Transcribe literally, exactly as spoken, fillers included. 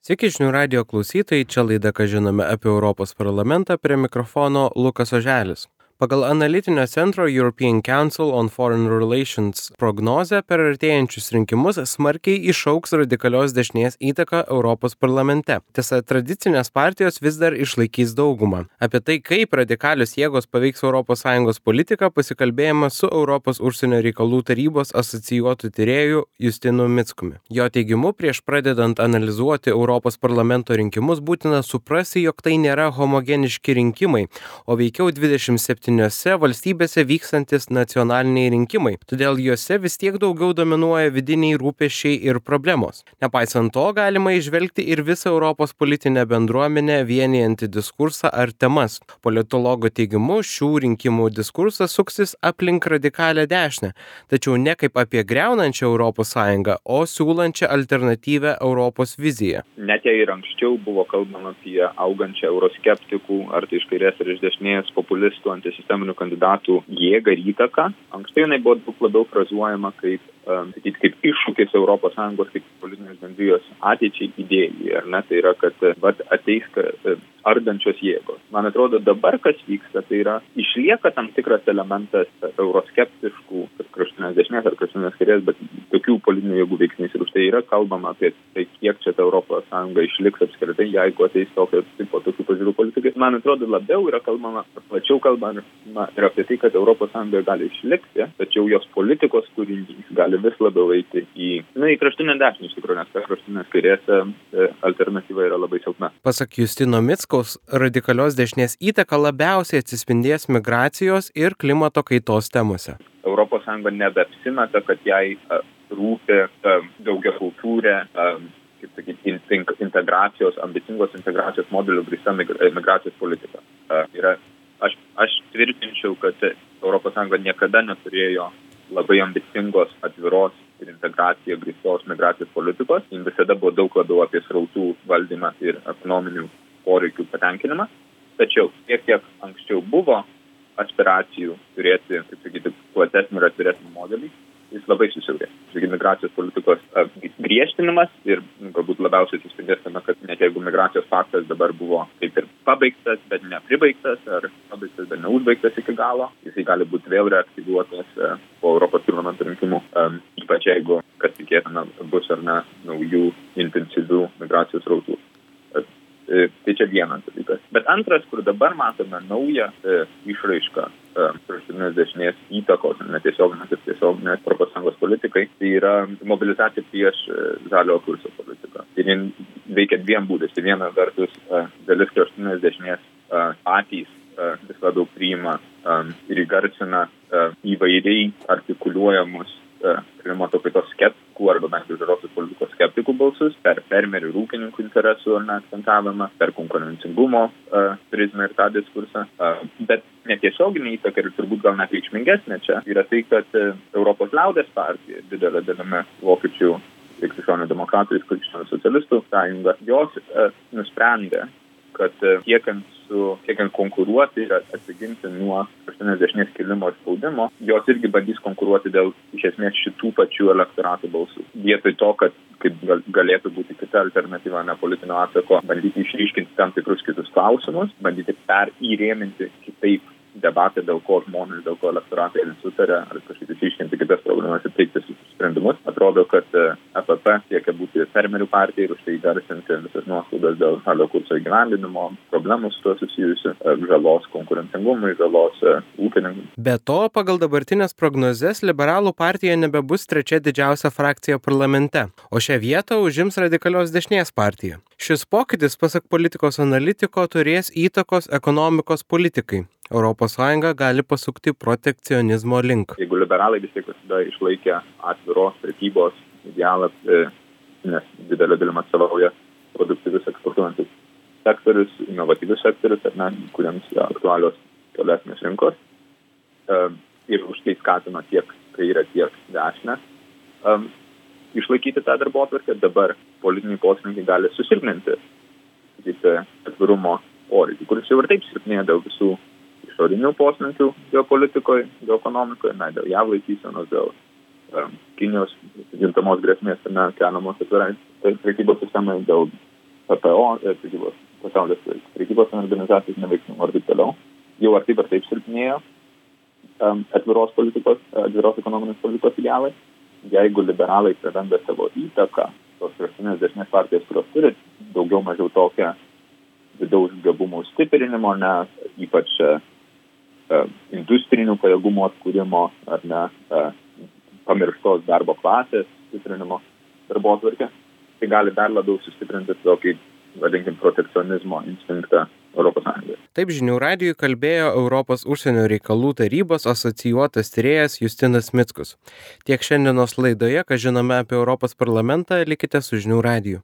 Sveiki žinių radijo klausytojai, čia laida, ką žinome apie Europos parlamentą, prie mikrofono Lukas Oželis. Pagal analitinio centro European Council on Foreign Relations prognozę per artėjančius rinkimus smarkiai išaugs radikalios dešinės įtaka Europos parlamente. Tiesa, tradicinės partijos vis dar išlaikys daugumą. Apie tai, kaip radikalios jėgos paveiks Europos Sąjungos politiką, pasikalbėjome su Europos užsienio reikalų tarybos asocijuotų tyrėjų Justinu Mickumi. Jo teigimu, prieš pradedant analizuoti Europos parlamento rinkimus, būtina suprasti, jog tai nėra homogeniški rinkimai, o veikiau dvidešimt septyniose valstybėse vykstantis nacionaliniai rinkimai, todėl juose vis tiek daugiau dominuoja vidiniai rūpesčiai ir problemos. Nepaisant to, galima įžvelgti ir visą Europos politinę bendruomenę vienijantį diskursą ar temas. Politologo teigimu, šių rinkimų diskursas suksis aplink radikalią dešinę, tačiau ne kaip apie griaunančią Europos Sąjungą, o siūlančią alternatyvę Europos viziją. Net jei ir anksčiau buvo kalbama apie augančią euroskeptikų, ar tai iš kairės ar iš dešinės populistų, antisisteminių kandidatų jėgą ir įtaką, anksčiau jinai buvo daug labiau frazuojama kaip, um, sakyti, kaip iššūkis Europos Sąjungos kaip politinės bendrijos ateičiai idėjai, ar ne, tai yra, kad vat, ateis ardančios jėgos. Man atrodo, dabar kas vyksta, tai yra išlieka tam tikras elementas euroskeptiškų, kraštutinės dešinės ar kraštutinės kairės, bet tokių politinių jėgų veiksnys ir už tai yra kalbama apie tai, kiek čia ta Europos Sąjunga išliks apskritai, jeigu ateis tokio tipo tokių pažiūrų politikai. Man atrodo, labiau yra kalbama, plačiau kalbama ir apie tai, kad Europos Sąjunga gali išlikti, tačiau jos politikos turinys gali vis labiau eiti į, na, į kraštutinę dešinę, iš tikrųjų, nes kraštutinės kairės alternatyva yra labai silpna. Pasak Justino Mickaus, radikalios dešinės įtaka labiausiai atsispindės migracijos ir klimato kaitos temose. Europos Sąjunga nebeapsimeta, kad jai uh, rūpi uh, daugiakultūrė, uh, kaip sakyti, integracijos, ambicingos integracijos modelių grįsta migracijos politika. Uh, yra, aš, aš tvirtinčiau, kad Europos Sąjunga niekada neturėjo labai ambicingos, atviros ir integracija grįstos migracijos politikos. Jis visada buvo daug labiau apie srautų valdymą ir ekonominių poreikių patenkinimą. Tačiau tiek, kiek anksčiau buvo aspiracijų turėti, kaip sakyti, platesnį ir atviresnį modelį, jis labai susiaurė. Migracijos politikos griežtinimas ir galbūt labiausiai atsispindės tame, kad net jeigu migracijos faktas dabar buvo kaip ir pabaigtas, bet nepribaigtas, ar pabaigtas, bet neužbaigtas iki galo, jisai gali būti vėl reaktyvuotas po Europos parlamento rinkimų, ypač jeigu, kas tikėtina, bus ar ne naujų intensyvių migracijos rautų. Tai čia vienas dalykas. Bet antras, kur dabar matome naują e, išraišką e, kraštutinės dešinės įtakos, netiesioginės ir tiesioginės Europos Sąjungos politikai, tai yra mobilizacija prieš e, žaliojo kurso politiką. Ir jin veikia dviem būdais. Tai viena vertus e, dalis kraštutinės dešinės e, patys e, vis labiau priima e, ir įgarsina e, įvairiai artikuliuojamus e, klimato kaitos skeptikų arba bent jau žaliosios politikos skeptikų balsus, per fermerių ir ūkininkų interesų akcentavimą, per konkurencingumo uh, prizmę ir tą diskursą. Uh, bet netiesioginė įtaka ir turbūt gal net reikšmingesnė čia yra tai, kad uh, Europos liaudės partija, didelė dalimi vokiečių krikščionių demokratų ir krikščionių socialistų sąjunga, jos uh, nusprendė, kad uh, siekiant su siekiant konkuruoti ir atsiginti nuo kraštutinės dešinės kilimo ir spaudimo, jos irgi bandys konkuruoti dėl iš esmės šitų pačių elektoratų balsų. Vietoj to, kad kaip galėtų būti kita alternatyva ne politinio atsako, bandyti išryškinti tam tikrus kitus klausimus, bandyti perįrėminti kitaip debatą, dėl ko žmonės, dėl ko elektoratai sutarė, ar kažkaip išryškinti kitas problemas ir teikti sprendimus. Atrodo, kad E P P siekia būti fermerių partija ir už tai garsinti visas nuoskaudas dėl žaliojo kurso įgyvendinimo, problemų su tuo susijusių, žalos konkurencingumui, žalos ūkininkui. Be to, pagal dabartinės prognozes, liberalų partija nebebus trečia didžiausia frakcija parlamente, o šią vietą užims radikalios dešinės partija. Šis pokytis, pasak politikos analitiko, turės įtakos ekonomikos politikai. Europos Sąjunga gali pasukti protekcionizmo link. Jeigu liberalai vis tiek visada išlaikė atviros prekybos idealą, nes didelė dalim atstovauja produktyvius eksportuojantis sektorius, inovatyvius sektorius, ar ne, kuriems aktualios tolesnės rinkos. Ir už tai skatino tiek kairę, tiek dešinę. Išlaikyti tą darbotvarkę, dabar politiniai poslinkiai gali susilpninti atvirumo poreikį, kuris jau ir taip silpnėja dėl visų išorinių poslinkių geopolitikoje, geoekonomikoje, ne, dėl jav laikysenos, dėl um, Kinijos gintamos grėsmės ir ne, keliamos atvirai prekybos sistemai, dėl P P O, prekybos, pasaulės prekybos organizacijos neveiksnumo ir taip toliau. Jau ar taip ar taip silpnėjo um, atviros politikos, atviros ekonominės politikos idealai. Jeigu liberalai praranda savo įtaką, tos kraštutinės dešinės partijos, kurios turi daugiau mažiau tokią vidaus gabumų stiprinimo, ne, ypač uh, industrinių pajėgumų atkūrimo ar ne, uh, pamirštos darbo klasės stiprinimo darbotvarkę, tai gali dar labiau sustiprinti tokį, vadinkim, protekcionizmo instinktą Europos Sąjungoje. Taip Žinių radijui kalbėjo Europos užsienio reikalų tarybos asocijuotas tyrėjas Justinas Mickus. Tiek šiandienos laidoje, ką žinome apie Europos parlamentą, likite su Žinių radiju.